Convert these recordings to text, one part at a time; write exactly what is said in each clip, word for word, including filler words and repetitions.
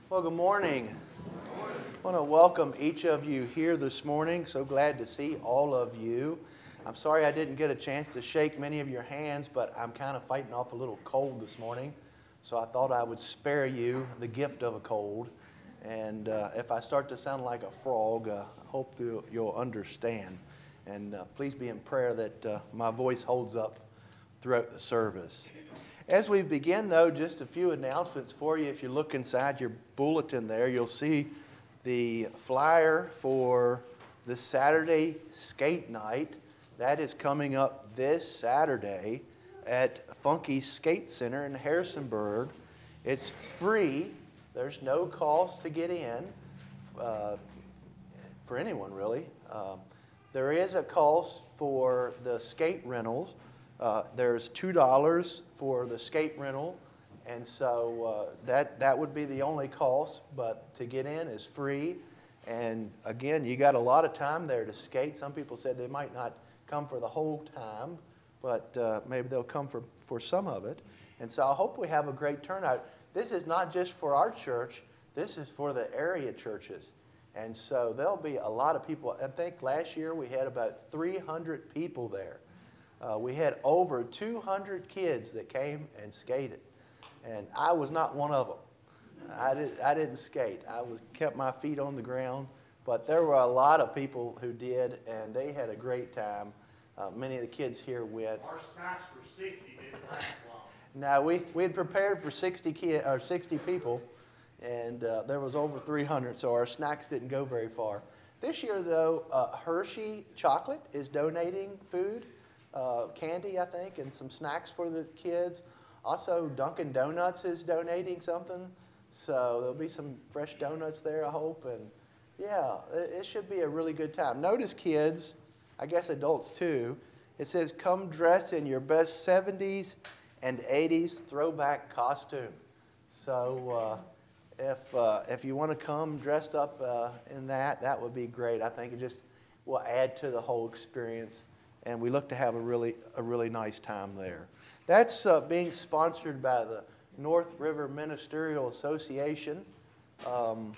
Well, good morning. I want to welcome each of you here this morning. So glad to see all of you. I'm sorry I didn't get a chance to shake many of your hands, but I'm kind of fighting off a little cold this morning. So I thought I would spare you the gift of a cold. And uh, if I start to sound like a frog, uh, I hope you'll, you'll understand. And uh, please be in prayer that uh, my voice holds up throughout the service. As we begin, though, just a few announcements for you. If you look inside your bulletin there, you'll see the flyer for the Saturday skate night. That is coming up this Saturday at Funky Skate Center in Harrisonburg. It's free. There's no cost to get in uh, for anyone, really. Uh, there is a cost for the skate rentals. Uh, there's two dollars for the skate rental, and so uh, that, that would be the only cost, but to get in is free. And again, you got a lot of time there to skate. Some people said they might not come for the whole time, but uh, maybe they'll come for, for some of it. And so I hope we have a great turnout. This is not just for our church. This is for the area churches. And so there'll be a lot of people. I think last year we had about three hundred people there. Uh, we had over two hundred kids that came and skated, and I was not one of them. I, did, I didn't skate. I was kept my feet on the ground, but there were a lot of people who did, and they had a great time. Uh, many of the kids here went. Our snacks were sixty, didn't last long. Now we we had prepared for sixty kid or sixty people, and uh, there was over three hundred, so our snacks didn't go very far. This year, though, uh, Hershey Chocolate is donating food. Uh, candy, I think, and some snacks for the kids. Also, Dunkin' Donuts is donating something, so there'll be some fresh donuts there, I hope. And yeah, it, it should be a really good time. Notice, kids, I guess adults too, it says, come dress in your best seventies and eighties throwback costume. So uh, if uh, if you want to come dressed up uh, in that, that would be great. I think it just will add to the whole experience. And we look to have a really a really nice time there. That's uh, being sponsored by the North River Ministerial Association, um,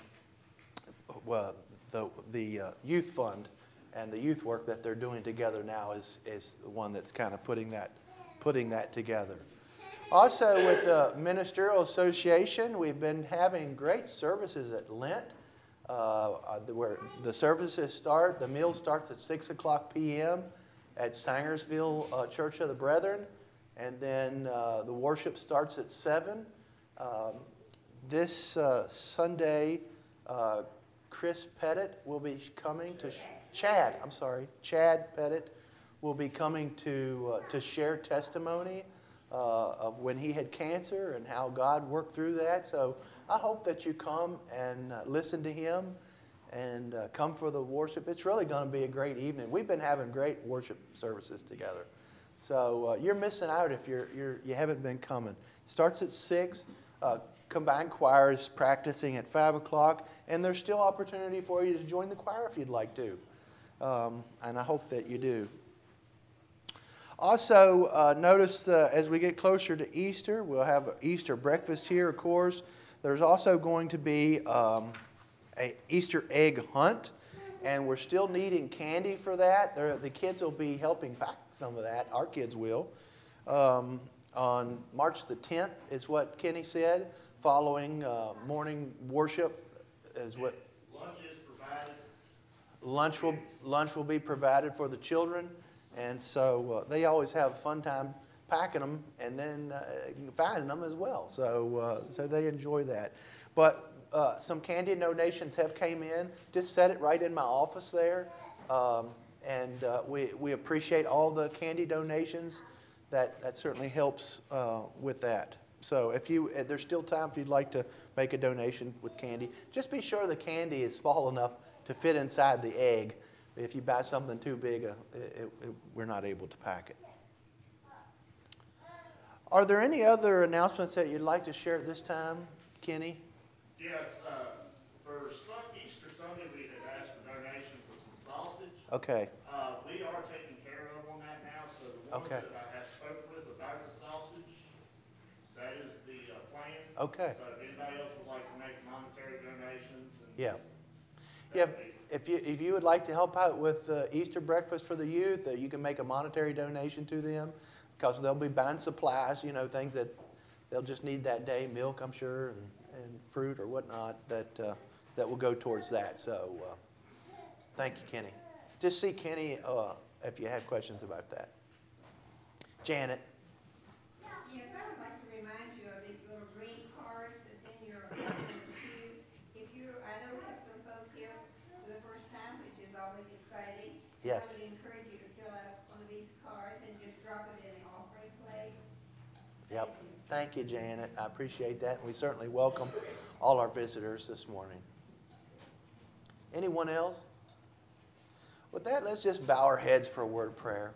well, the the uh, youth fund, and the youth work that they're doing together now is is the one that's kind of putting that putting that together. Also, with the Ministerial Association, we've been having great services at Lent, uh, where the services start. The meal starts at six o'clock p.m. at Sangersville uh, Church of the Brethren, and then uh, the worship starts at seven. Um, this uh, Sunday, uh, Chris Pettit will be coming to, sh- Chad, I'm sorry, Chad Pettit will be coming to, uh, to share testimony uh, of when he had cancer and how God worked through that. So I hope that you come and uh, listen to him. And uh, come for the worship. It's really going to be a great evening. We've been having great worship services together. So uh, you're missing out if you're, you're, you haven't been coming. It starts at six. Uh, combined choir is practicing at five o'clock. And there's still opportunity for you to join the choir if you'd like to. Um, and I hope that you do. Also, uh, notice uh, as we get closer to Easter, we'll have an Easter breakfast here, of course. There's also going to be Um, a Easter egg hunt, and we're still needing candy for that. They're, the kids will be helping pack some of that. Our kids will. Um, on March the tenth is what Kenny said, following uh, morning worship is what. Lunch is provided. Lunch will lunch will be provided for the children, and so uh, they always have a fun time packing them and then uh, finding them as well. So uh, so they enjoy that, but. Uh, some candy donations have came in. Just set it right in my office there. Um, and uh, we, we appreciate all the candy donations. That, that certainly helps uh, with that. So if you, there's still time if you'd like to make a donation with candy. Just be sure the candy is small enough to fit inside the egg. If you buy something too big, uh, it, it, we're not able to pack it. Are there any other announcements that you'd like to share at this time, Kenny? Yes, uh, for Easter Sunday, we had asked for donations of some sausage. Okay. Uh, we are taking care of on that now, so the ones Okay. that I have spoken with about the sausage, that is the uh, plan. Okay. So if anybody else would like to make monetary donations. And Yeah. just- Yeah, that'd be- if you, if you would like to help out with uh, Easter breakfast for the youth, uh, you can make a monetary donation to them because they'll be buying supplies, you know, things that they'll just need that day, milk, I'm sure, and, and fruit or whatnot that, uh, that will go towards that. So uh, thank you, Kenny. Just see Kenny uh, if you have questions about that. Janet. Yes, I would like to remind you of these little green cards that's in your pews. If you, I know we have some folks here for the first time, which is always exciting. Yes. I would encourage you to fill out one of these cards and just drop it in the offering plate. Yep. Thank you, Janet. I appreciate that. And we certainly welcome all our visitors this morning. Anyone else? With that, let's just bow our heads for a word of prayer.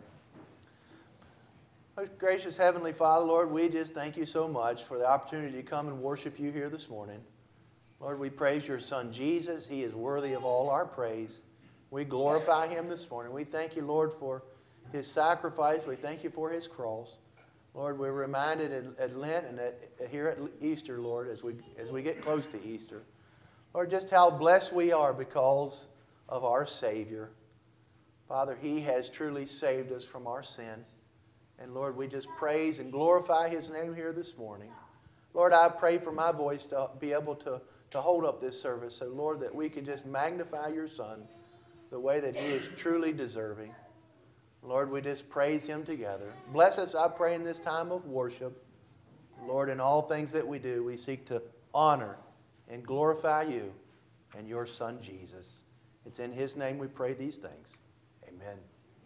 Most gracious Heavenly Father, Lord, we just thank you so much for the opportunity to come and worship you here this morning. Lord, we praise your Son, Jesus. He is worthy of all our praise. We glorify him this morning. We thank you, Lord, for his sacrifice. We thank you for his cross. Lord, we're reminded at, at Lent and at, here at Easter, Lord, as we, as we get close to Easter, Lord, just how blessed we are because of our Savior. Father, he has truly saved us from our sin. And Lord, we just praise and glorify his name here this morning. Lord, I pray for my voice to be able to, to hold up this service. So, Lord, that we can just magnify your Son the way that he is truly deserving. Lord, we just praise him together. Bless us, I pray, in this time of worship. Lord, in all things that we do, we seek to honor and glorify you and your Son, Jesus. It's in his name we pray these things. Amen.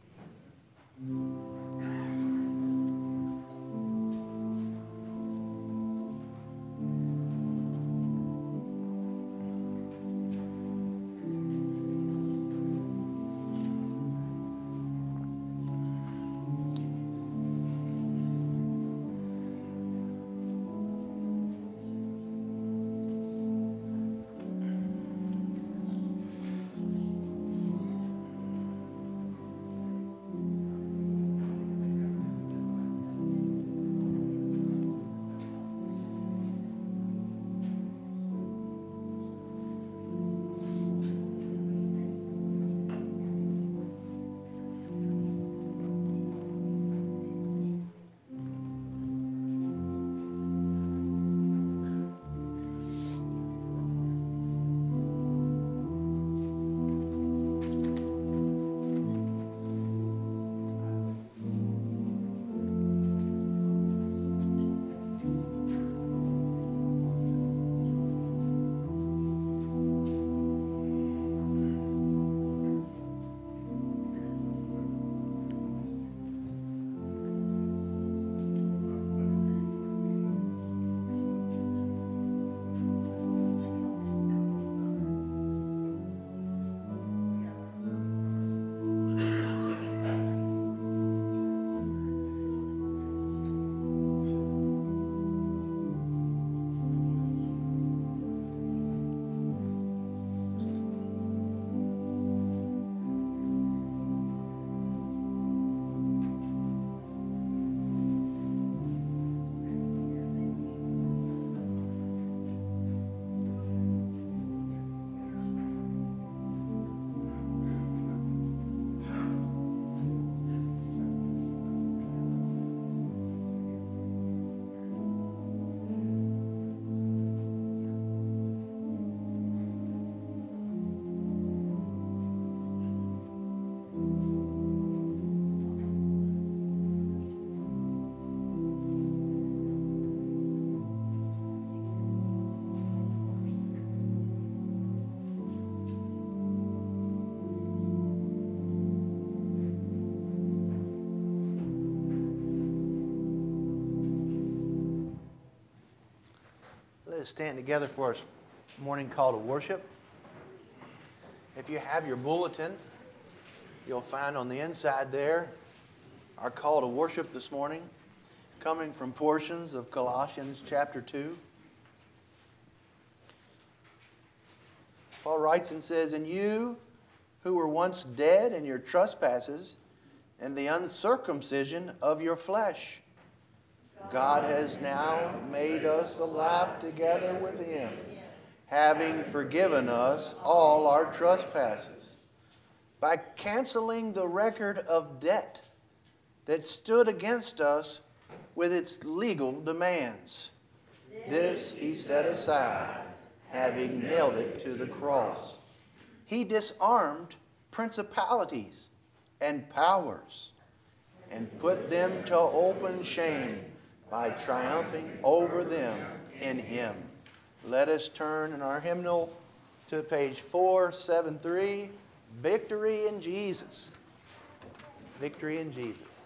Let us stand together for our morning call to worship. If you have your bulletin, you'll find on the inside there our call to worship this morning, coming from portions of Colossians chapter two. Paul writes and says, "And you who were once dead in your trespasses and the uncircumcision of your flesh, God has now made us alive together with him, having forgiven us all our trespasses, by canceling the record of debt that stood against us with its legal demands. This he set aside, having nailed it to the cross. He disarmed principalities and powers and put them to open shame by triumphing over them in him. Let us turn in our hymnal to page four seventy-three, Victory in Jesus. Victory in Jesus.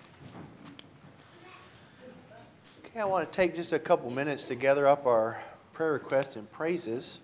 Okay, I want to take just a couple minutes to gather up our prayer requests and praises.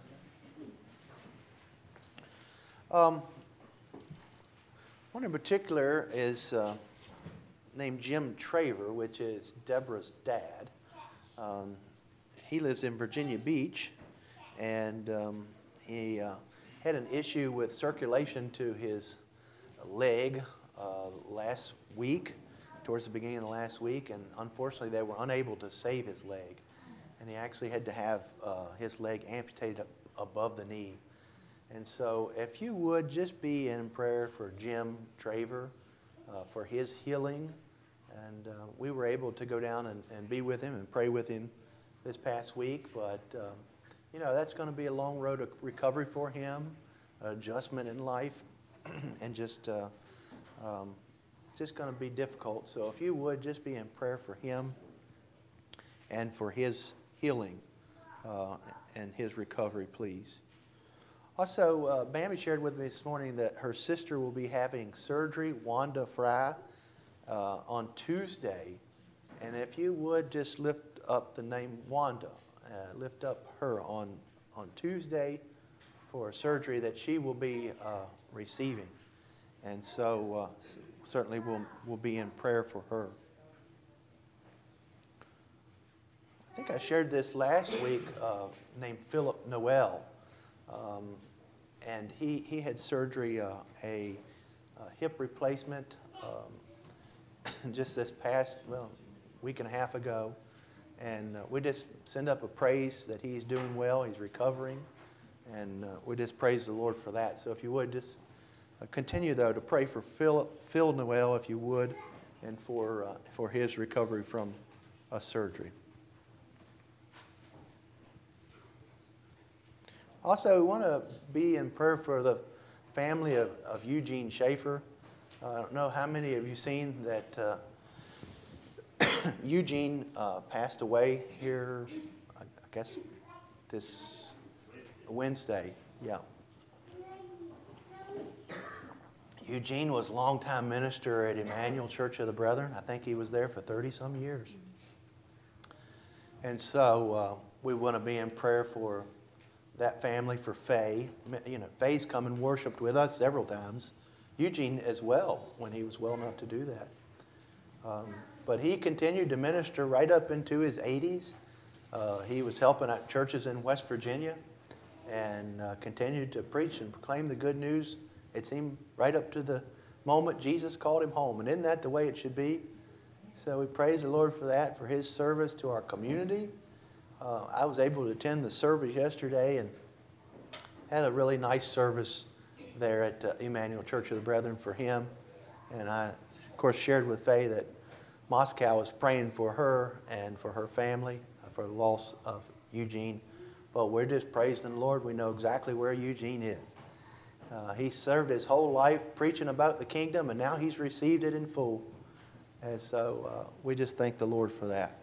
Um, one in particular is uh, named Jim Traver, which is Deborah's dad. Um, he lives in Virginia Beach, and um, he uh, had an issue with circulation to his leg uh, last week, towards the beginning of the last week, and unfortunately they were unable to save his leg. And he actually had to have uh, his leg amputated up above the knee. And so if you would just be in prayer for Jim Traver, uh, for his healing. And uh, we were able to go down and, and be with him and pray with him this past week. But, um, you know, that's going to be a long road of recovery for him, adjustment in life, and just, uh, um, it's just going to be difficult. So if you would just be in prayer for him and for his healing uh, and his recovery, please. Also, uh, Bambi shared with me this morning that her sister will be having surgery, Wanda Fry, uh, on Tuesday. And if you would just lift up the name Wanda, uh, lift up her on, on Tuesday for a surgery that she will be uh, receiving. And so uh, certainly we'll, we'll be in prayer for her. I think I shared this last week, uh, named Philip Noel. Um, and he, he had surgery, uh, a, a hip replacement um, just this past, well, week and a half ago. And uh, we just send up a praise that he's doing well, he's recovering. And uh, we just praise the Lord for that. So if you would, just uh, continue, though, to pray for Phil, Phil Noel, if you would, and for, uh, for his recovery from a surgery. Also, we want to be in prayer for the family of, of Eugene Schaefer. Uh, I don't know how many of you seen that uh, Eugene uh, passed away here, I guess, this Wednesday. Yeah. Eugene was a longtime minister at Emmanuel Church of the Brethren. I think he was there for thirty-some years. And so uh, we want to be in prayer for that family, for Faye. You know, Faye's come and worshiped with us several times. Eugene as well, when he was well enough to do that. Um, but he continued to minister right up into his eighties. Uh, he was helping at churches in West Virginia and uh, continued to preach and proclaim the good news. It seemed right up to the moment Jesus called him home. And isn't that the way it should be? So we praise the Lord for that, for his service to our community. Uh, I was able to attend the service yesterday and had a really nice service there at uh, Emmanuel Church of the Brethren for him. And I, of course, shared with Faye that Moscow was praying for her and for her family, uh, for the loss of Eugene. But we're just praising the Lord. We know exactly where Eugene is. Uh, he served his whole life preaching about the kingdom, and now he's received it in full. And so uh, we just thank the Lord for that.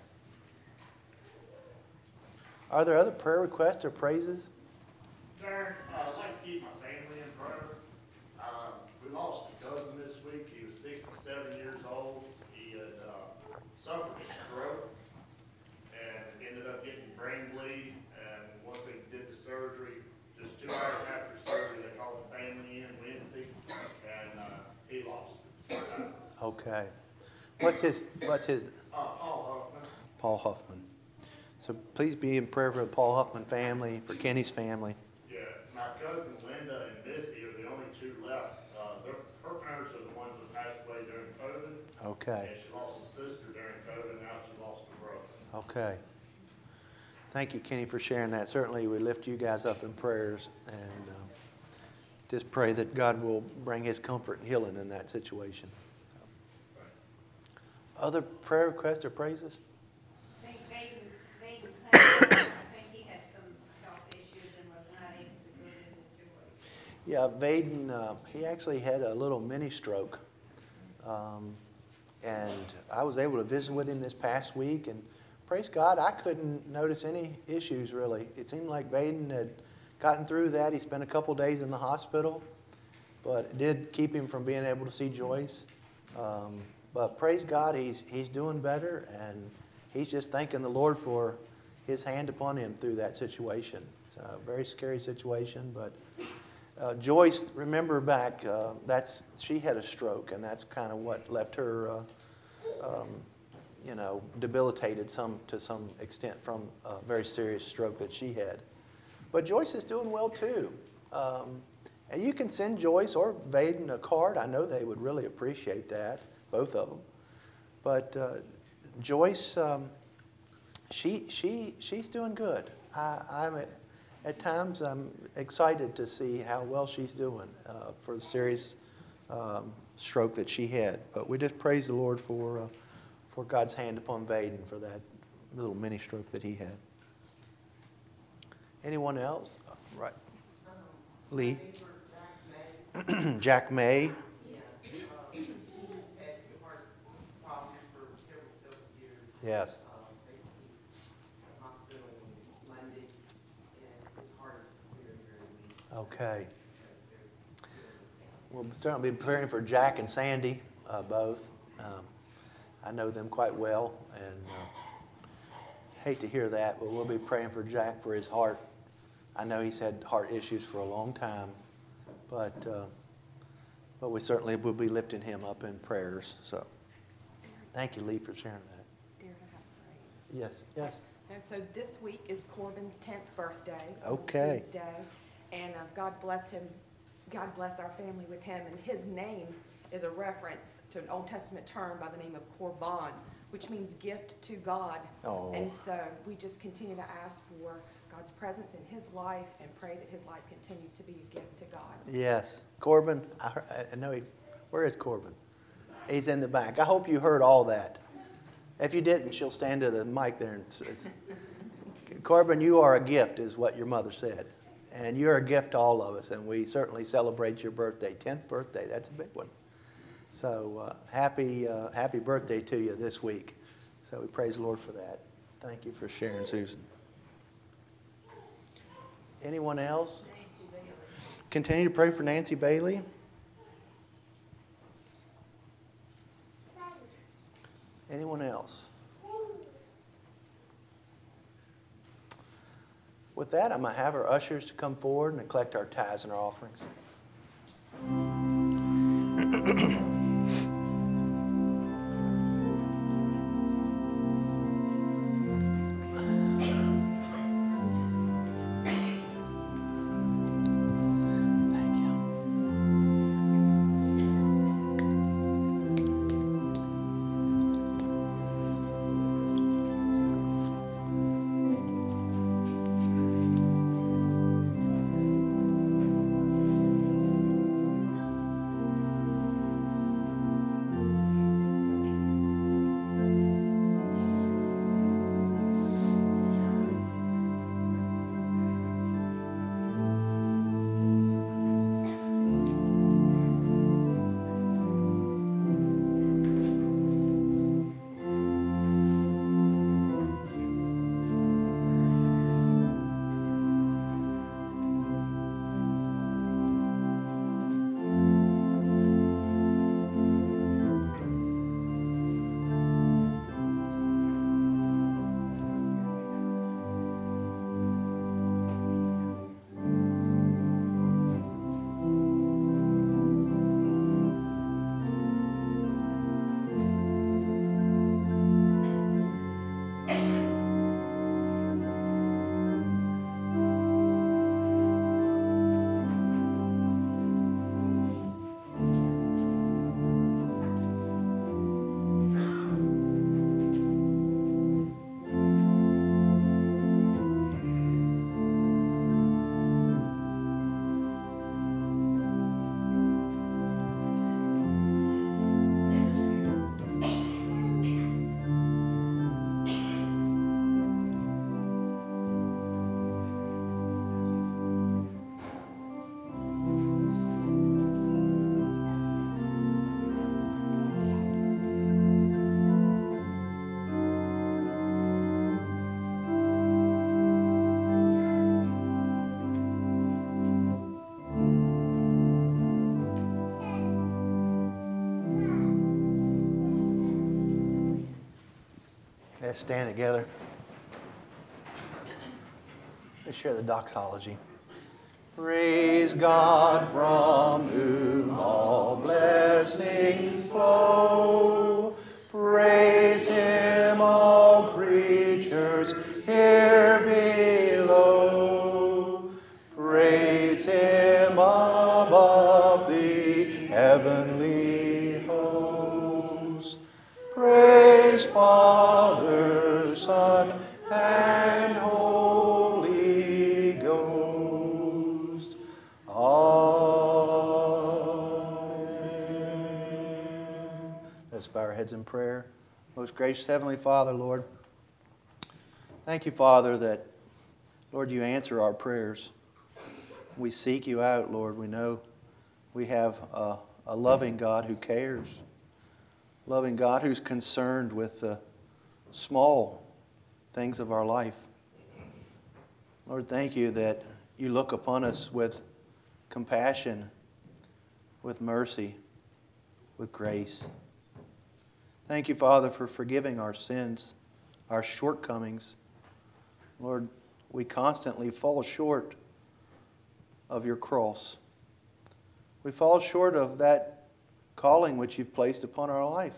Are there other prayer requests or praises? Darren, uh, I'd like to keep my family in prayer. Uh, we lost a cousin this week. He was sixty-seven years old. He had uh, suffered a stroke and ended up getting brain bleed. And once they did the surgery, just two hours after surgery, they called the family in Wednesday, and uh, he lost it. Uh, Okay. What's his, what's his? uh, Paul Huffman. Paul Huffman. So please be in prayer for the Paul Huffman family, for Kenny's family. Yeah, my cousin Linda and Missy are the only two left. Uh, their, her parents are the ones that passed away during COVID. Okay. And she lost a sister during COVID, now she lost a brother. Okay. Thank you, Kenny, for sharing that. Certainly we lift you guys up in prayers and um, just pray that God will bring his comfort and healing in that situation. Other prayer requests or praises? I think Baden, Baden Clemens, I think he had some health issues and was not able to go visit your place. Yeah, Vaden, uh, he actually had a little mini stroke. Um, and I was able to visit with him this past week, and praise God, I couldn't notice any issues really. It seemed like Vaden had gotten through that. He spent a couple days in the hospital, but it did keep him from being able to see Joyce. Um, but praise God, he's, he's doing better, and he's just thanking the Lord for His hand upon him through that situation. It's a very scary situation, but uh, Joyce, remember back, uh, that's she had a stroke, and that's kind of what left her, uh, um, you know, debilitated some to some extent from a very serious stroke that she had. But Joyce is doing well too. Um, and you can send Joyce or Vaden a card. I know they would really appreciate that, both of them. But uh, Joyce, um, she she she's doing good. I, I'm at times I'm excited to see how well she's doing uh, for the serious um, stroke that she had. But we just praise the Lord for uh, for God's hand upon Vaden for that little mini stroke that he had. Anyone else? Uh, right, Lee. Jack May. Yes. Okay. We'll certainly be praying for Jack and Sandy, uh, both. Um, I know them quite well, and uh, hate to hear that, but we'll be praying for Jack for his heart. I know he's had heart issues for a long time, but uh, but we certainly will be lifting him up in prayers. So, thank you, Lee, for sharing that. Dear to have praise. Yes, yes. And so this week is Corbin's tenth birthday. on Okay. Tuesday. And uh, God blessed him. God bless our family with him. And his name is a reference to an Old Testament term by the name of korban, which means gift to God. Oh. And so we just continue to ask for God's presence in his life and pray that his life continues to be a gift to God. Yes. Corbin, I, heard, I know he, where is Corbin? He's in the back. I hope you heard all that. If you didn't, she'll stand to the mic there. And it's, it's, Corbin, you are a gift, is what your mother said. And you're a gift to all of us, and we certainly celebrate your birthday, tenth birthday. That's a big one. So uh, happy, uh, happy birthday to you this week. So we praise the Lord for that. Thank you for sharing, Susan. Anyone else? Continue to pray for Nancy Bailey. Anyone else? With that, I'm going to have our ushers to come forward and collect our tithes and our offerings. Thank you. Let's stand together. Let's share the doxology. Praise God from whom all blessings flow. Praise Him, all creatures here below. Praise Him above the heavenly host. Praise Father, Son, and Holy Ghost. Amen. Let's bow our heads in prayer. Most gracious Heavenly Father, Lord, thank you, Father, that, Lord, you answer our prayers. We seek you out, Lord. We know we have a, a loving God who cares, loving God who's concerned with the small things of our life. Lord, thank you that you look upon us with compassion, with mercy, with grace. Thank you, Father, for forgiving our sins, our shortcomings. Lord, we constantly fall short of your cross. We fall short of that calling which you've placed upon our life.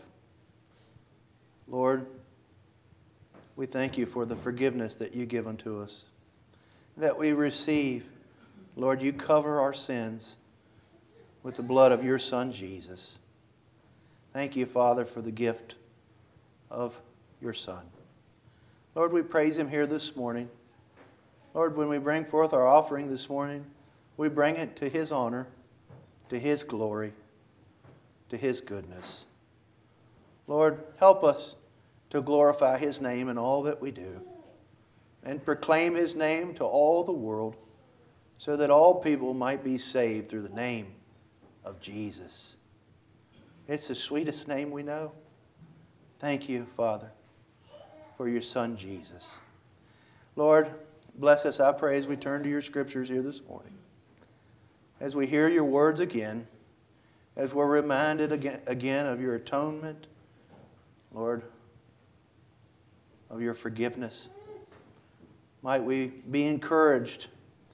Lord, we thank you for the forgiveness that you give unto us, that we receive. Lord, you cover our sins with the blood of your Son, Jesus. Thank you, Father, for the gift of your Son. Lord, we praise him here this morning. Lord, when we bring forth our offering this morning, we bring it to his honor, to his glory, to his goodness. Lord, help us to glorify his name in all that we do and proclaim his name to all the world so that all people might be saved through the name of Jesus. It's the sweetest name we know. Thank you, Father, for your Son, Jesus. Lord, bless us, I pray, as we turn to your scriptures here this morning. As we hear your words again, as we're reminded again, again of your atonement, Lord, of your forgiveness, might we be encouraged.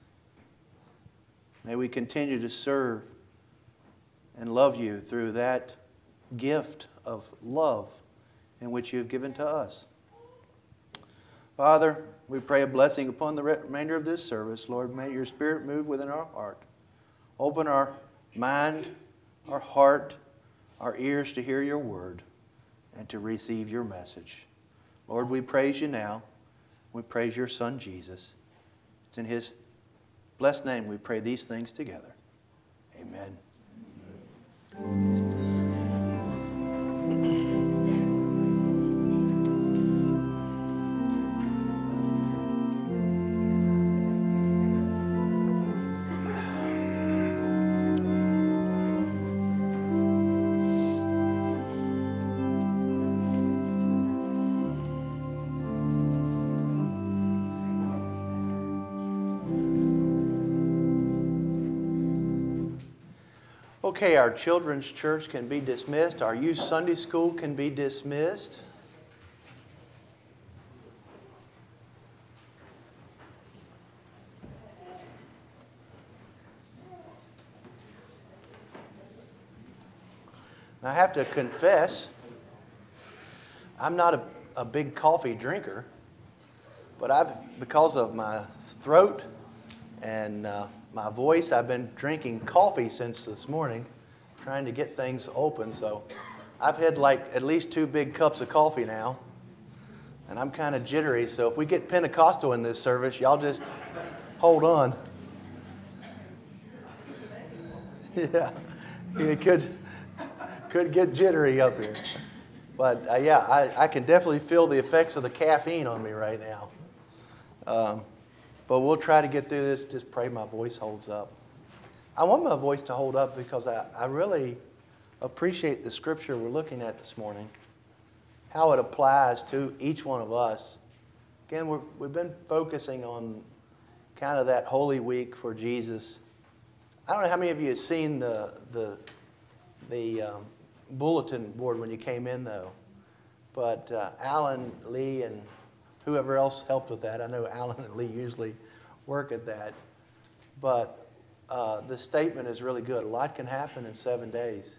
May we continue to serve and love you through that gift of love in which you have given to us. Father, we pray a blessing upon the remainder of this service. Lord, may your Spirit move within our heart. Open our mind, our heart, our ears to hear your word and to receive your message. Lord, we praise you now. We praise your Son, Jesus. It's in his blessed name we pray these things together. Amen. Amen. Okay, our children's church can be dismissed. Our youth Sunday school can be dismissed. I have to confess, I'm not a, a big coffee drinker, but I've, because of my throat and uh, my voice, I've been drinking coffee since this morning, trying to get things open. So I've had like at least two big cups of coffee now, and I'm kind of jittery. So if we get Pentecostal in this service, y'all just hold on. Yeah, it could could get jittery up here. But uh, yeah, I, I can definitely feel the effects of the caffeine on me right now. Um, But we'll try to get through this. Just pray my voice holds up. I want my voice to hold up because I, I really appreciate the scripture we're looking at this morning, how it applies to each one of us. Again, we're, we've been focusing on kind of that Holy Week for Jesus. I don't know how many of you have seen the, the, the um, bulletin board when you came in, though. But uh, Alan, Lee, and whoever else helped with that. I know Alan and Lee usually work at that. But uh, the statement is really good. A lot can happen in seven days.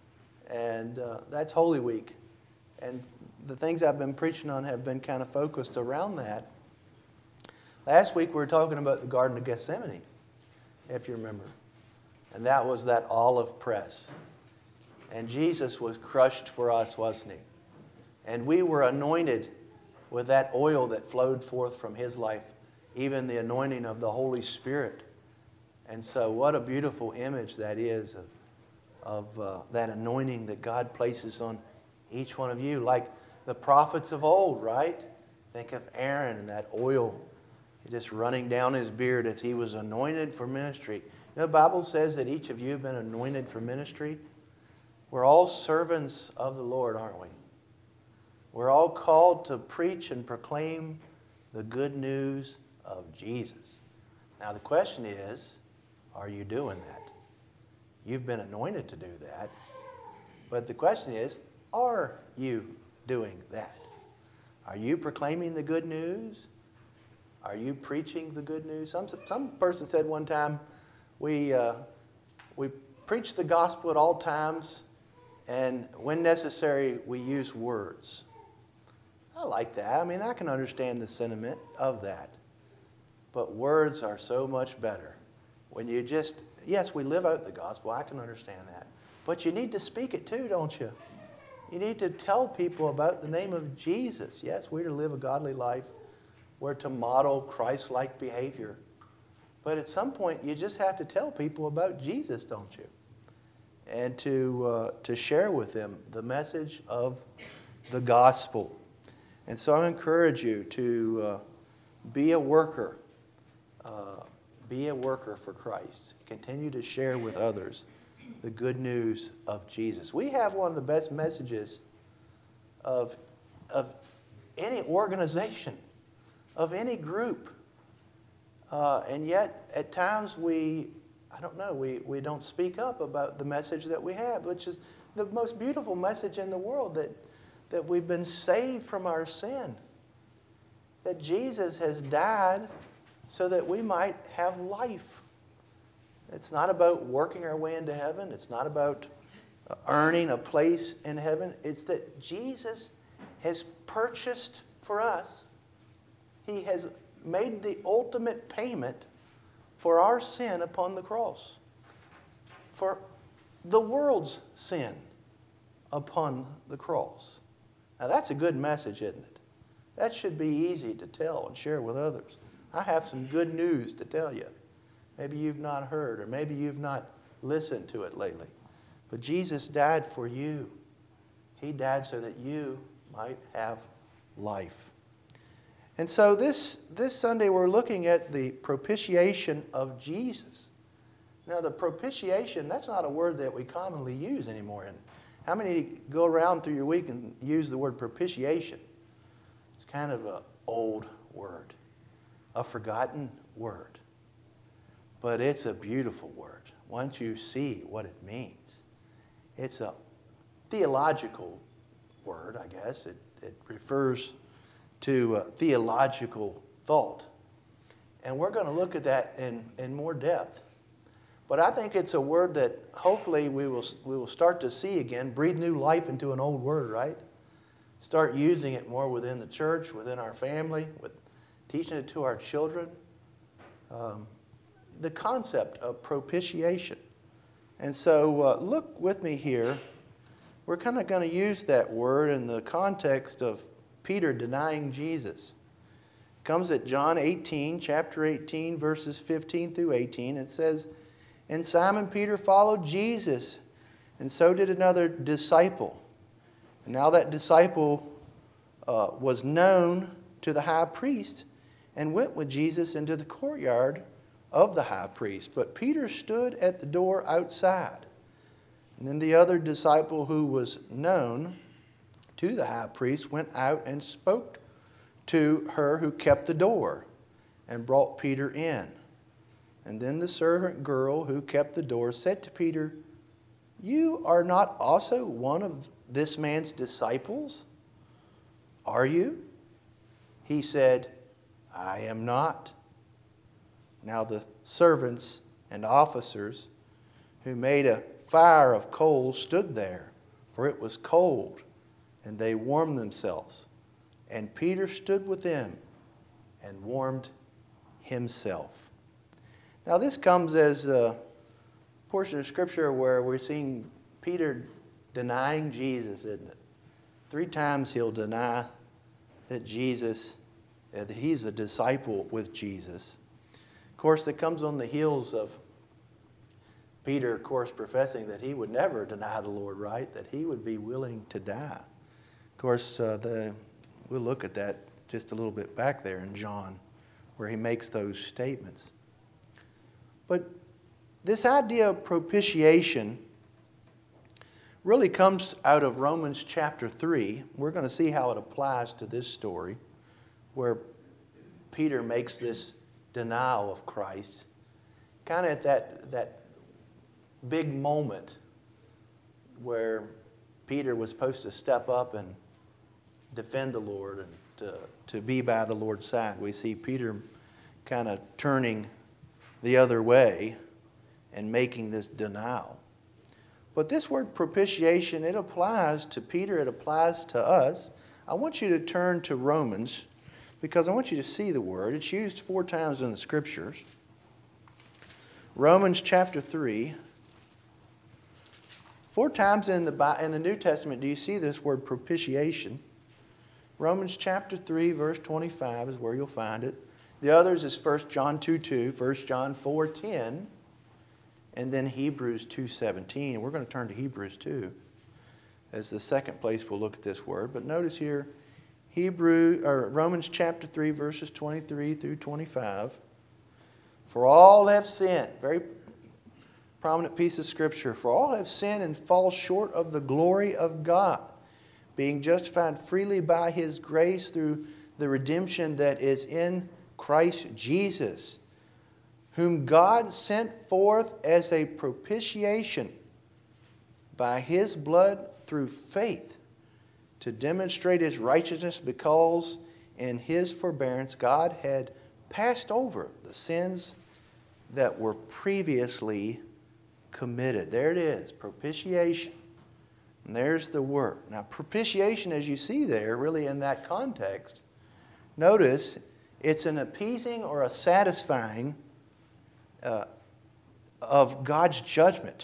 And uh, that's Holy Week. And the things I've been preaching on have been kind of focused around that. Last week we were talking about the Garden of Gethsemane, if you remember. And that was that olive press. And Jesus was crushed for us, wasn't he? And we were anointed with that oil that flowed forth from his life, even the anointing of the Holy Spirit. And so what a beautiful image that is of, of uh, that anointing that God places on each one of you. Like the prophets of old, right? Think of Aaron and that oil just running down his beard as he was anointed for ministry. You know, the Bible says that each of you have been anointed for ministry. We're all servants of the Lord, aren't we? We're all called to preach and proclaim the good news of Jesus. Now the question is, are you doing that? You've been anointed to do that. But the question is, are you doing that? Are you proclaiming the good news? Are you preaching the good news? Some, some person said one time, we, uh, we preach the gospel at all times, and when necessary, we use words. I like that. I mean, I can understand the sentiment of that. But words are so much better. When you just, yes, we live out the gospel. I can understand that. But you need to speak it too, don't you? You need to tell people about the name of Jesus. Yes, we're to live a godly life. We're to model Christ-like behavior. But at some point, you just have to tell people about Jesus, don't you? And to, uh, to share with them the message of the gospel. And so I encourage you to uh, be a worker. Uh, be a worker for Christ. Continue to share with others the good news of Jesus. We have one of the best messages of, of any organization, of any group. Uh, and yet, at times, we, I don't know, we, we don't speak up about the message that we have, which is the most beautiful message in the world, that, that we've been saved from our sin, that Jesus has died so that we might have life. It's not about working our way into heaven. It's not about earning a place in heaven. It's that Jesus has purchased for us. He has made the ultimate payment for our sin upon the cross. For the world's sin upon the cross. Now that's a good message, isn't it? That should be easy to tell and share with others. I have some good news to tell you. Maybe you've not heard, or maybe you've not listened to it lately. But Jesus died for you. He died so that you might have life. And so this, this Sunday we're looking at the propitiation of Jesus. Now the propitiation, that's not a word that we commonly use anymore. And how many go around through your week and use the word propitiation? It's kind of an old word, a forgotten word. But it's a beautiful word once you see what it means. It's a theological word, I guess. It, it refers to uh, theological thought. And we're going to look at that in, in more depth. But I think it's a word that hopefully we will, we will start to see again, breathe new life into an old word, right? Start using it more within the church, within our family, with teaching it to our children. Um, the concept of propitiation. And so uh, look with me here. We're kind of going to use that word in the context of Peter denying Jesus. It comes at John eighteen, chapter eighteen, verses fifteen through eighteen. It says, "And Simon Peter followed Jesus, and so did another disciple. And now that disciple uh, was known to the high priest, and went with Jesus into the courtyard of the high priest. But Peter stood at the door outside. And then the other disciple who was known to the high priest went out and spoke to her who kept the door, and brought Peter in. And then the servant girl who kept the door said to Peter, 'You are not also one of this man's disciples? Are you?' He said, 'I am not.' Now the servants and officers who made a fire of coals stood there, for it was cold, and they warmed themselves. And Peter stood with them and warmed himself. Now this comes as a portion of Scripture where we're seeing Peter denying Jesus, isn't it? Three times he'll deny that Jesus, that he's a disciple with Jesus. Of course, that comes on the heels of Peter, of course, professing that he would never deny the Lord, right? That he would be willing to die. Of course, uh, the, we'll look at that just a little bit back there in John, where he makes those statements. But this idea of propitiation really comes out of Romans chapter three. We're going to see how it applies to this story, where Peter makes this denial of Christ, kind of at that, that big moment where Peter was supposed to step up and defend the Lord and to, to be by the Lord's side. We see Peter kind of turning the other way and making this denial. But this word propitiation, it applies to Peter, it applies to us. I want you to turn to Romans because I want you to see the word. It's used four times in the Scriptures. Romans chapter three. Four times in the, in the New Testament do you see this word propitiation. Romans chapter three, verse twenty-five is where you'll find it. The others is First John two two, First John four ten, and then Hebrews two seventeen. We're going to turn to Hebrews two as the second place we'll look at this word. But notice here, Hebrew or Romans chapter three, verses twenty-three through twenty-five. For all have sinned. Very prominent piece of Scripture. For all have sinned and fall short of the glory of God, being justified freely by His grace through the redemption that is in Christ Jesus, whom God sent forth as a propitiation by His blood through faith to demonstrate His righteousness, because in His forbearance God had passed over the sins that were previously committed. There it is, propitiation. And there's the word. Now, propitiation, as you see there, really in that context, notice it's an appeasing or a satisfying uh, of God's judgment.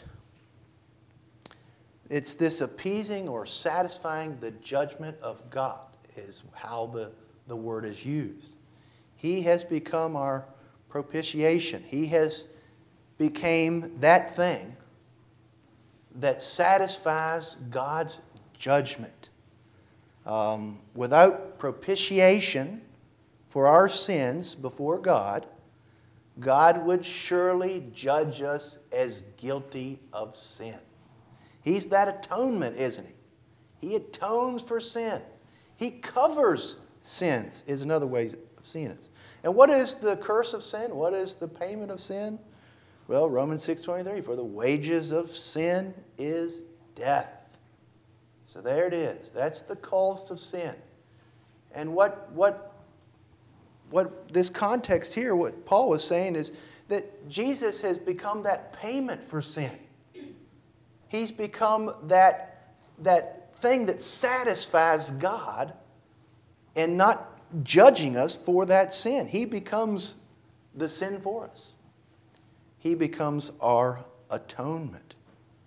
It's this appeasing or satisfying the judgment of God is how the, the word is used. He has become our propitiation. He has became that thing that satisfies God's judgment. Um, without propitiation for our sins before God, God would surely judge us as guilty of sin. He's that atonement, isn't He? He atones for sin. He covers sins, is another way of seeing it. And what is the curse of sin? What is the payment of sin? Well, Romans six twenty-three, for the wages of sin is death. So there it is. That's the cost of sin. And what, what, what this context here, what Paul was saying is that Jesus has become that payment for sin. He's become that, that thing that satisfies God and not judging us for that sin. He becomes the sin for us. He becomes our atonement.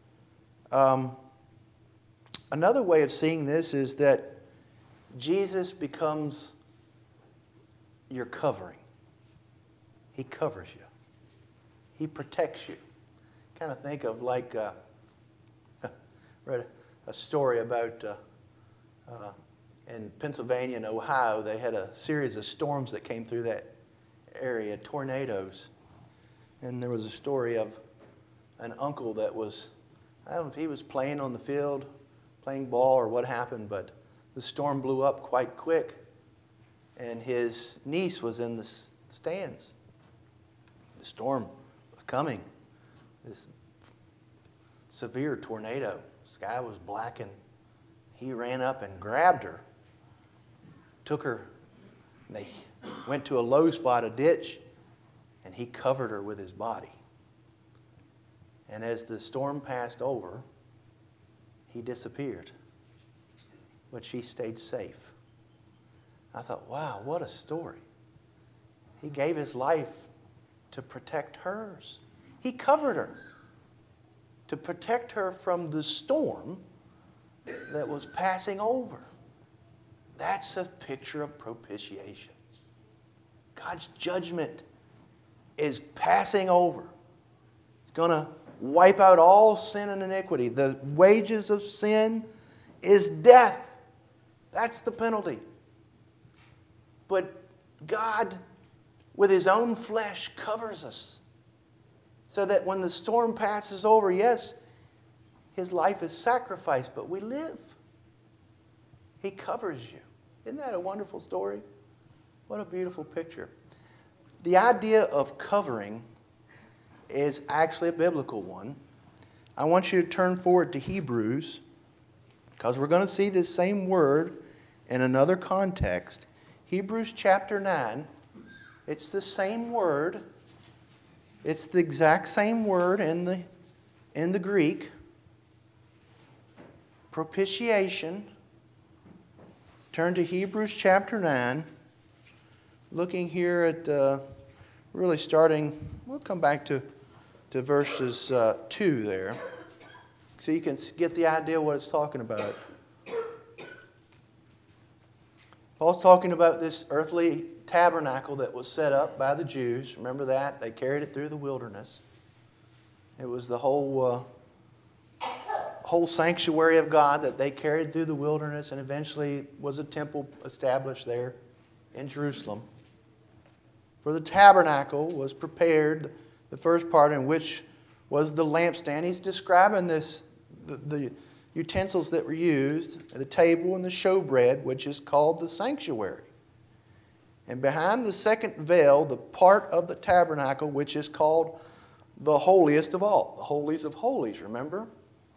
Um, another way of seeing this is that Jesus becomes your covering. He covers you. He protects you. Kind of think of like, uh, read a story about uh, uh, in Pennsylvania and Ohio, they had a series of storms that came through that area, tornadoes. And there was a story of an uncle that was, I don't know if he was playing on the field, playing ball or what happened, but the storm blew up quite quick. And his niece was in the stands. The storm was coming. This severe tornado. The sky was blackened. He ran up and grabbed her, took her, and they went to a low spot, a ditch, and he covered her with his body. And as the storm passed over, he disappeared. But she stayed safe. I thought, wow, what a story. He gave his life to protect hers. He covered her to protect her from the storm that was passing over. That's a picture of propitiation. God's judgment is passing over. It's going to wipe out all sin and iniquity. The wages of sin is death. That's the penalty. But God, with his own flesh, covers us. So that when the storm passes over, yes, his life is sacrificed, but we live. He covers you. Isn't that a wonderful story? What a beautiful picture. The idea of covering is actually a biblical one. I want you to turn forward to Hebrews, because we're going to see this same word in another context. Hebrews chapter nine. It's the same word. It's the exact same word in the, in the Greek. Propitiation. Turn to Hebrews chapter nine. Looking here at, uh, really starting, we'll come back to, to verses uh, two there. So you can get the idea what it's talking about. Paul's talking about this earthly tabernacle that was set up by the Jews. Remember that? They carried it through the wilderness. It was the whole, uh, whole sanctuary of God that they carried through the wilderness, and eventually was a temple established there in Jerusalem. For the tabernacle was prepared, the first part in which was the lampstand. He's describing this, the, the utensils that were used, the table and the showbread, which is called the sanctuary. And behind the second veil, the part of the tabernacle, which is called the holiest of all, the holies of holies, remember?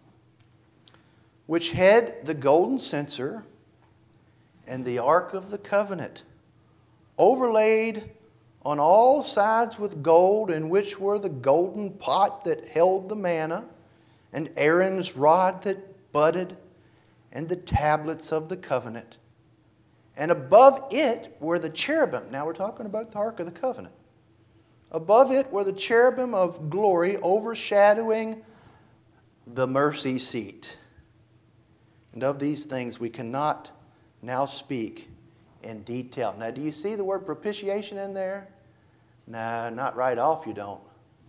Which had the golden censer and the ark of the covenant, overlaid on all sides with gold, in which were the golden pot that held the manna, and Aaron's rod that budded, and the tablets of the covenant. And above it were the cherubim. Now we're talking about the Ark of the Covenant. Above it were the cherubim of glory overshadowing the mercy seat. And of these things we cannot now speak in detail. Now, do you see the word propitiation in there? No, not right off you don't.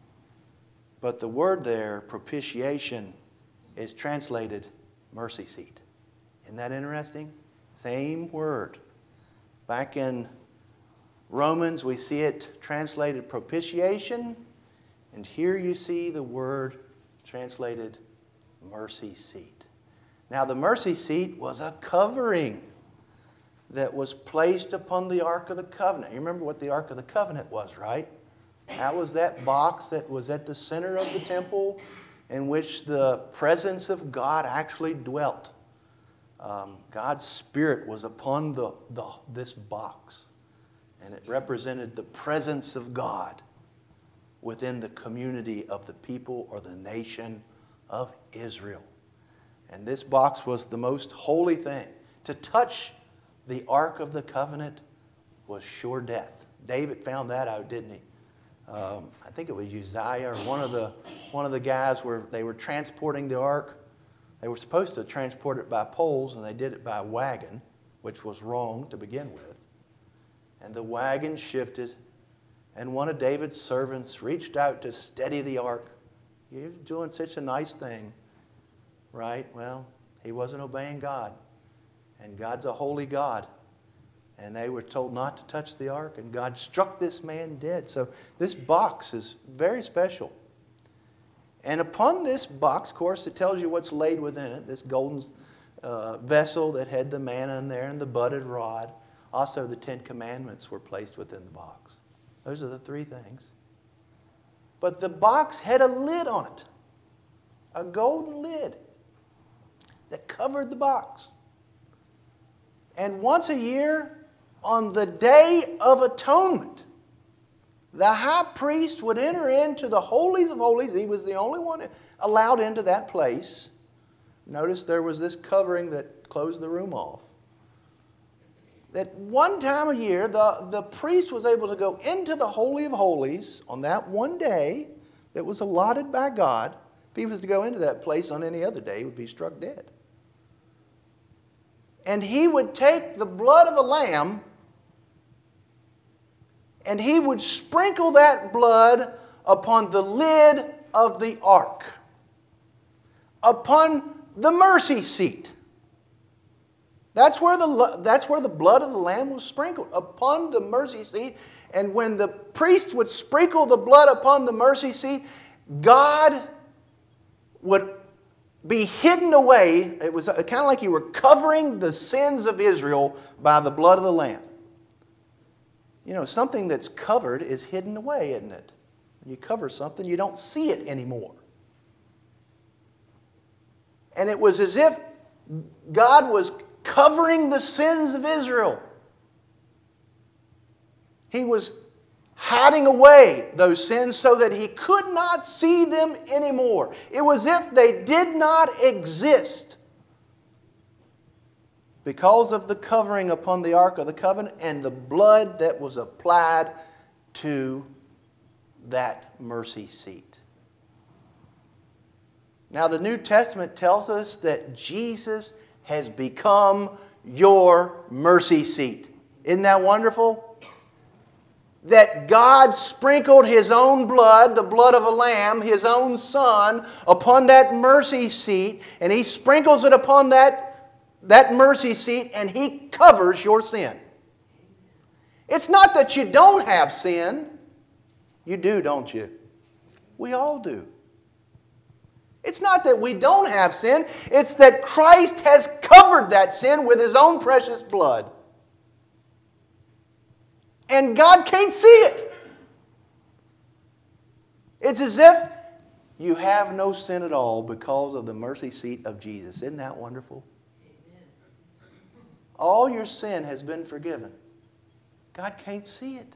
But the word there, propitiation, is translated mercy seat. Isn't that interesting? Same word. Back in Romans, we see it translated propitiation. And here you see the word translated mercy seat. Now, the mercy seat was a covering that was placed upon the Ark of the Covenant. You remember what the Ark of the Covenant was, right? That was that box that was at the center of the temple in which the presence of God actually dwelt. Um, God's Spirit was upon the, the, this box, and it represented the presence of God within the community of the people or the nation of Israel. And this box was the most holy thing. To touch the Ark of the Covenant was sure death. David found that out, didn't he? Um, I think it was Uzziah or one of the one of the guys where they were transporting the Ark. They were supposed to transport it by poles, and they did it by wagon, which was wrong to begin with. And the wagon shifted, and one of David's servants reached out to steady the Ark. You're doing such a nice thing, right? Well, he wasn't obeying God. And God's a holy God. And they were told not to touch the ark, and God struck this man dead. So this box is very special. And upon this box, of course, it tells you what's laid within it. This golden uh, vessel that had the manna in there and the budded rod. Also, the Ten Commandments were placed within the box. Those are the three things. But the box had a lid on it. A golden lid that covered the box. And once a year, on the Day of Atonement, the high priest would enter into the holies of holies. He was the only one allowed into that place. Notice there was this covering that closed the room off. That one time a year, the, the priest was able to go into the Holy of Holies on that one day that was allotted by God. If he was to go into that place on any other day, he would be struck dead. And he would take the blood of the lamb and he would sprinkle that blood upon the lid of the ark, upon the mercy seat. That's where the, that's where the blood of the lamb was sprinkled, upon the mercy seat. And when the priest would sprinkle the blood upon the mercy seat, God would be hidden away. It was kind of like you were covering the sins of Israel by the blood of the lamb. You know, something that's covered is hidden away, isn't it? When you cover something, you don't see it anymore. And it was as if God was covering the sins of Israel. He was hiding away those sins so that he could not see them anymore. It was as if they did not exist because of the covering upon the Ark of the Covenant and the blood that was applied to that mercy seat. Now, the New Testament tells us that Jesus has become your mercy seat. Isn't that wonderful? That God sprinkled His own blood, the blood of a lamb, His own Son, upon that mercy seat, and He sprinkles it upon that, that mercy seat, and He covers your sin. It's not that you don't have sin. You do, don't you? We all do. It's not that we don't have sin. It's that Christ has covered that sin with His own precious blood. And God can't see it. It's as if you have no sin at all because of the mercy seat of Jesus. Isn't that wonderful? Amen. All your sin has been forgiven. God can't see it.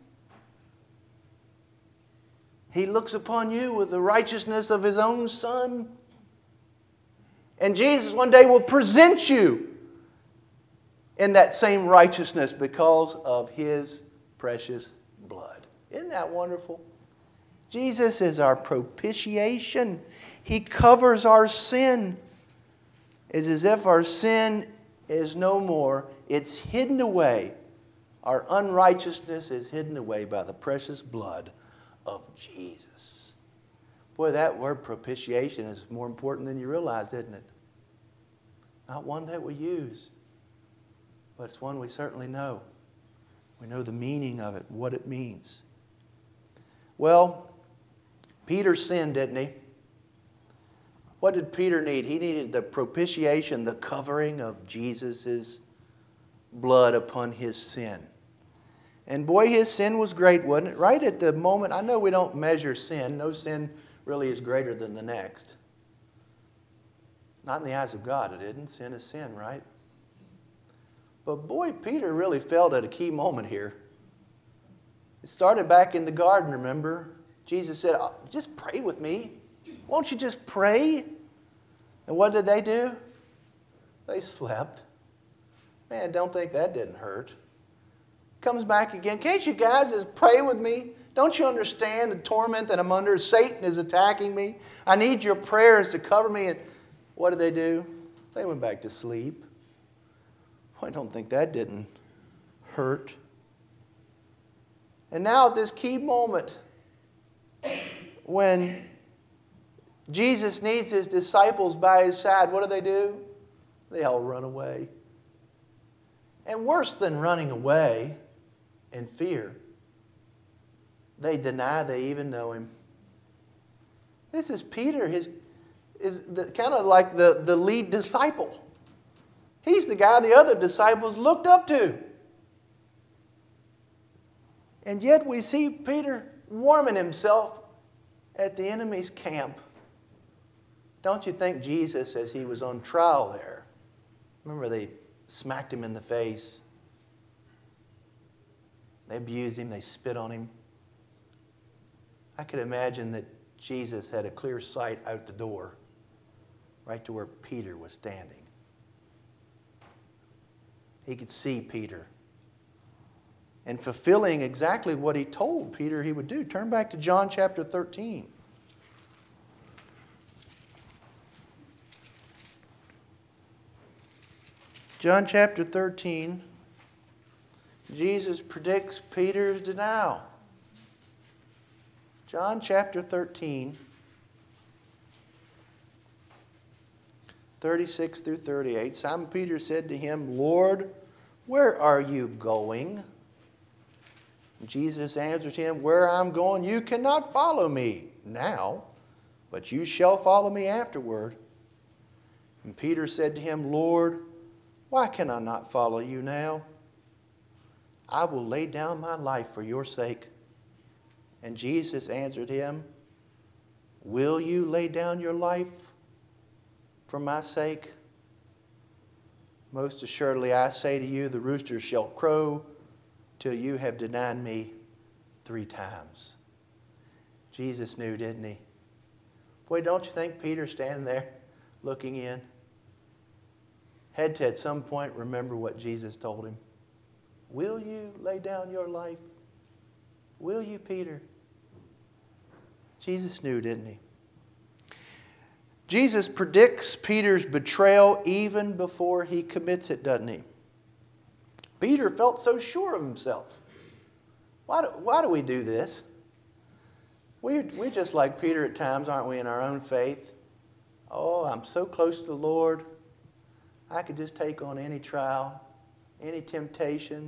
He looks upon you with the righteousness of His own Son. And Jesus one day will present you in that same righteousness because of His precious blood. Isn't that wonderful? Jesus is our propitiation. He covers our sin. It's as if our sin is no more. It's hidden away. Our unrighteousness is hidden away by the precious blood of Jesus. Boy, that word propitiation is more important than you realize, isn't it? Not one that we use, but it's one we certainly know. We know the meaning of it, what it means. Well, Peter sinned, didn't he? What did Peter need? He needed the propitiation, the covering of Jesus' blood upon his sin. And boy, his sin was great, wasn't it? Right at the moment, I know we don't measure sin. No sin really is greater than the next. Not in the eyes of God, it isn't. Sin is sin, right? But boy, Peter really failed at a key moment here. It started back in the garden, remember? Jesus said, oh, just pray with me. Won't you just pray? And what did they do? They slept. Man, don't think that didn't hurt. Comes back again. Can't you guys just pray with me? Don't you understand the torment that I'm under? Satan is attacking me. I need your prayers to cover me. And what did they do? They went back to sleep. I don't think that didn't hurt. And now at this key moment, when Jesus needs His disciples by His side, what do they do? They all run away. And worse than running away in fear, they deny they even know Him. This is Peter, his, is the, kind of like the, the lead disciple. He's the guy the other disciples looked up to. And yet we see Peter warming himself at the enemy's camp. Don't you think Jesus, as He was on trial there, remember they smacked Him in the face. They abused Him. They spit on Him. I could imagine that Jesus had a clear sight out the door, right to where Peter was standing. He could see Peter. And fulfilling exactly what he told Peter he would do. Turn back to John chapter thirteen. John chapter thirteen. Jesus predicts Peter's denial. John chapter thirteen, thirty-six through thirty-eight. Simon Peter said to him, Lord, where are you going? Jesus answered him, where I'm going, you cannot follow me now, but you shall follow me afterward. And Peter said to him, Lord, why can I not follow you now? I will lay down my life for your sake. And Jesus answered him, will you lay down your life for my sake? Most assuredly I say to you, the rooster shall crow till you have denied me three times. Jesus knew, didn't he? Boy, don't you think Peter standing there looking in had to at some point remember what Jesus told him? Will you lay down your life? Will you, Peter? Jesus knew, didn't he? Jesus predicts Peter's betrayal even before he commits it, doesn't he? Peter felt so sure of himself. Why do, why do we do this? We're, we're just like Peter at times, aren't we, in our own faith? Oh, I'm so close to the Lord. I could just take on any trial, any temptation.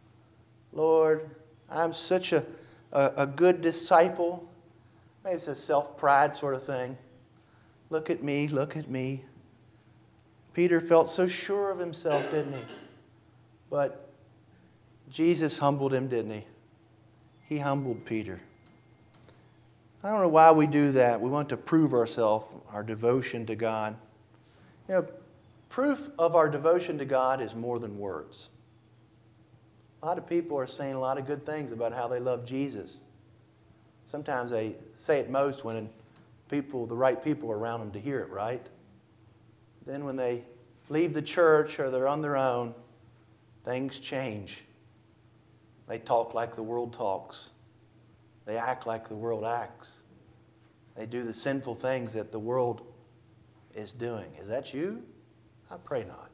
Lord, I'm such a, a, a good disciple. Maybe it's a self-pride sort of thing. Look at me, look at me. Peter felt so sure of himself, didn't he? But Jesus humbled him, didn't he? He humbled Peter. I don't know why we do that. We want to prove ourselves, our devotion to God. You know, proof of our devotion to God is more than words. A lot of people are saying a lot of good things about how they love Jesus. Sometimes they say it most when people, the right people are around them to hear it, right? Then when they leave the church or they're on their own, things change. They talk like the world talks. They act like the world acts. They do the sinful things that the world is doing. Is that you? I pray not.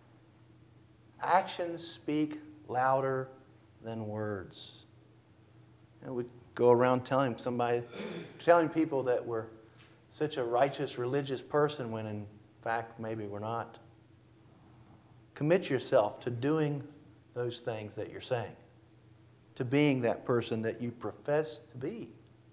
Actions speak louder than words. And we go around telling somebody, telling people that we're such a righteous, religious person when in fact maybe we're not. Commit yourself to doing those things that you're saying, to being that person that you profess to be.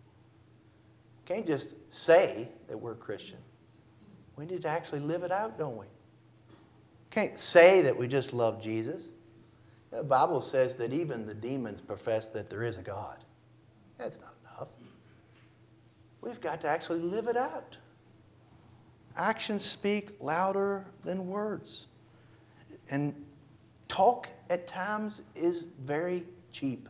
Can't just say that we're Christian. We need to actually live it out, don't we? Can't say that we just love Jesus. The Bible says that even the demons profess that there is a God. That's not enough. We've got to actually live it out. Actions speak louder than words. And talk at times is very cheap.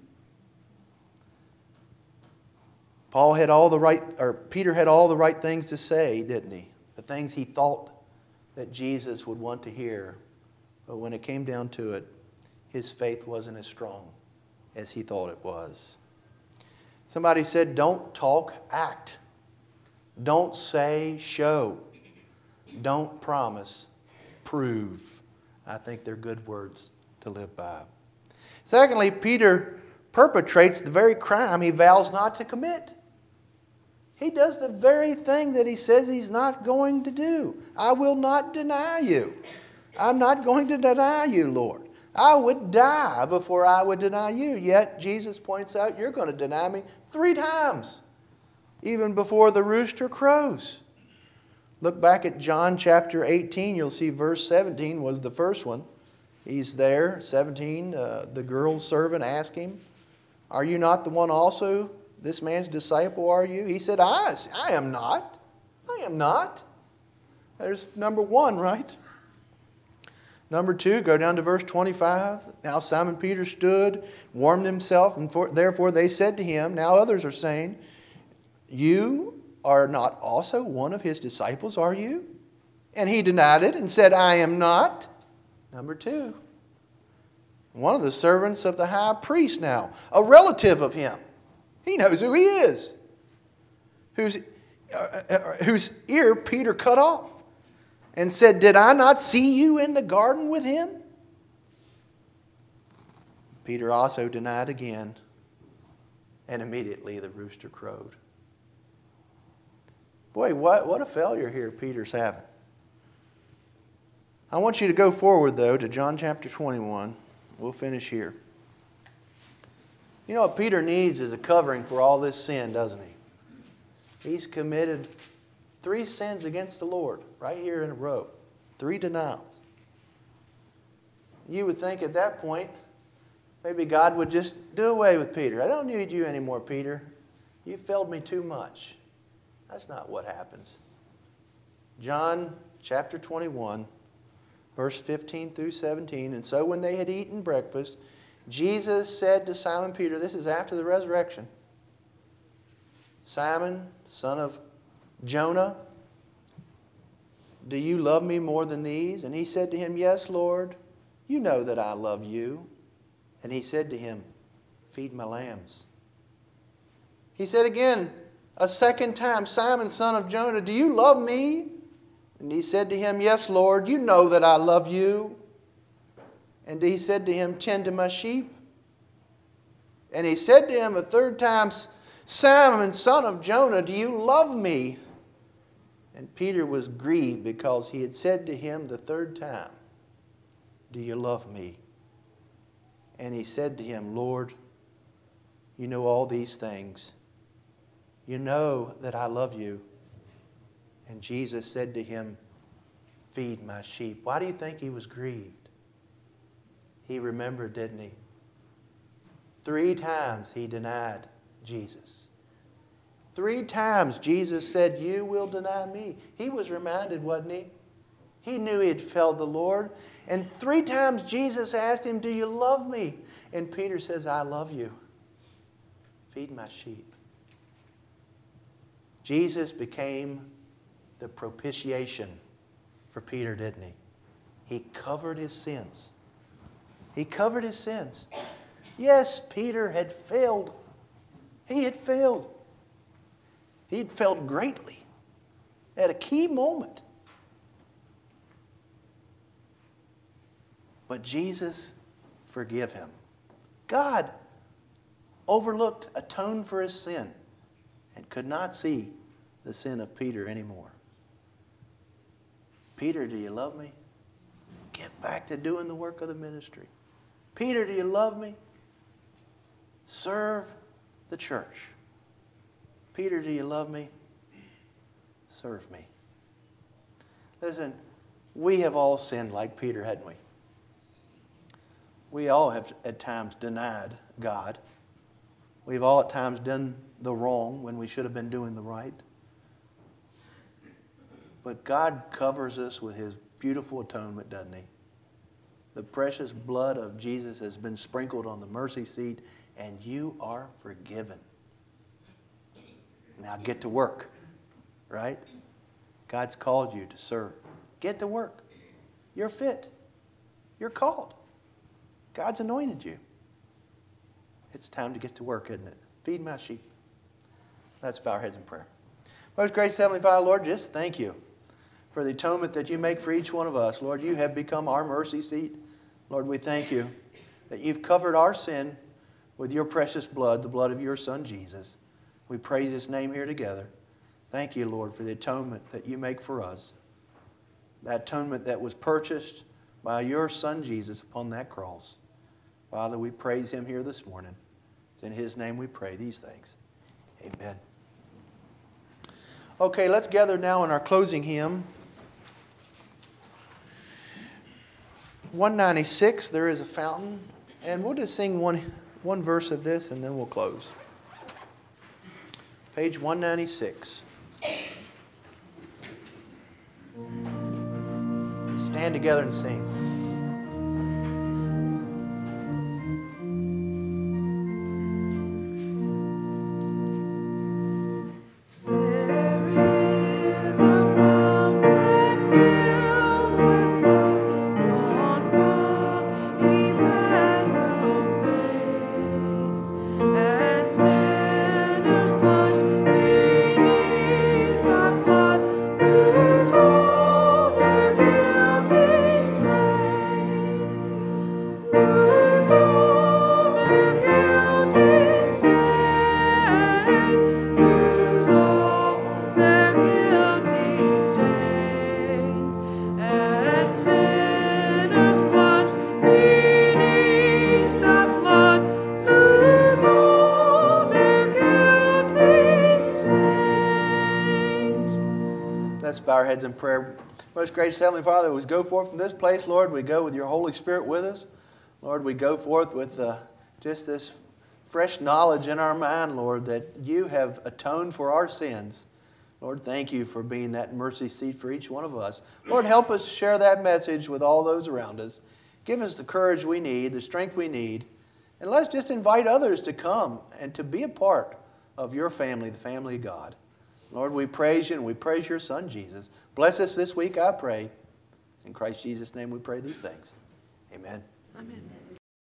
Paul had all the right, or Peter had all the right things to say, didn't he? The things he thought that Jesus would want to hear. But when it came down to it, his faith wasn't as strong as he thought it was. Somebody said, don't talk, act. Don't say, show. Don't promise, prove. I think they're good words to live by. Secondly, Peter perpetrates the very crime he vows not to commit. He does the very thing that he says he's not going to do. I will not deny you. I'm not going to deny you, Lord. I would die before I would deny you. Yet Jesus points out, you're going to deny me three times, even before the rooster crows. Look back at John chapter eighteen. You'll see verse seventeen was the first one. He's there, seventeen. Uh, the girl servant asked him, are you not the one also, this man's disciple, are you? He said, I, I am not. I am not. There's number one, right? Number two, go down to verse twenty-five. Now Simon Peter stood, warmed himself, and for, therefore they said to him, now others are saying, You are not also one of his disciples, are you? And he denied it and said, I am not. Number two, one of the servants of the high priest now, a relative of him. He knows who he is. Whose, uh, uh, whose ear Peter cut off and said, did I not see you in the garden with him? Peter also denied again, and immediately the rooster crowed. Boy, what, what a failure here Peter's having. I want you to go forward, though, to John chapter twenty-one. We'll finish here. You know what Peter needs is a covering for all this sin, doesn't he? He's committed three sins against the Lord right here in a row. Three denials. You would think at that point, maybe God would just do away with Peter. I don't need you anymore, Peter. You failed me too much. That's not what happens. John chapter twenty-one, verse fifteen through seventeen. And so when they had eaten breakfast, Jesus said to Simon Peter, this is after the resurrection, Simon, son of Jonah, do you love me more than these? And he said to him, yes, Lord, you know that I love you. And he said to him, feed my lambs. He said again, a second time, Simon, son of Jonah, do you love me? And he said to him, yes, Lord, you know that I love you. And he said to him, tend to my sheep. And he said to him a third time, Simon, son of Jonah, do you love me? And Peter was grieved because he had said to him the third time, do you love me? And he said to him, Lord, you know all these things. You know that I love you. And Jesus said to him, feed my sheep. Why do you think he was grieved? He remembered, didn't he? Three times he denied Jesus. Three times Jesus said, you will deny me. He was reminded, wasn't he? He knew he had failed the Lord. And three times Jesus asked him, do you love me? And Peter says, I love you. Feed my sheep. Jesus became the propitiation for Peter, didn't he? He covered his sins. He covered his sins. Yes, Peter had failed. He had failed. He had failed greatly at a key moment. But Jesus forgave him. God overlooked, atoned for his sin, and could not see the sin of Peter anymore. Peter, do you love me? Get back to doing the work of the ministry. Peter, do you love me? Serve the church. Peter, do you love me? Serve me. Listen, we have all sinned like Peter, hadn't we? We all have at times denied God. We've all at times done the wrong when we should have been doing the right. But God covers us with his beautiful atonement, doesn't he? The precious blood of Jesus has been sprinkled on the mercy seat, and you are forgiven. Now get to work, right? God's called you to serve. Get to work. You're fit. You're called. God's anointed you. It's time to get to work, isn't it? Feed my sheep. Let's bow our heads in prayer. Most gracious Heavenly Father, Lord, just thank you for the atonement that you make for each one of us. Lord, you have become our mercy seat. Lord, we thank you that you've covered our sin with your precious blood, the blood of your Son, Jesus. We praise his name here together. Thank you, Lord, for the atonement that you make for us. That atonement that was purchased by your Son, Jesus, upon that cross. Father, we praise him here this morning. It's in his name we pray these things. Amen. Okay, let's gather now in our closing hymn. one ninety-six, There is a Fountain. And we'll just sing one, one verse of this and then we'll close. Page one ninety-six. Stand together and sing. heads in prayer. Most gracious Heavenly Father, we go forth from this place, Lord. We go with your Holy Spirit with us. Lord, we go forth with uh, just this fresh knowledge in our mind, Lord, that you have atoned for our sins. Lord, thank you for being that mercy seat for each one of us. Lord, help us share that message with all those around us. Give us the courage we need, the strength we need, and let's just invite others to come and to be a part of your family, the family of God. Lord, we praise you and we praise your Son, Jesus. Bless us this week, I pray. In Christ Jesus' name we pray these things. Amen. Amen.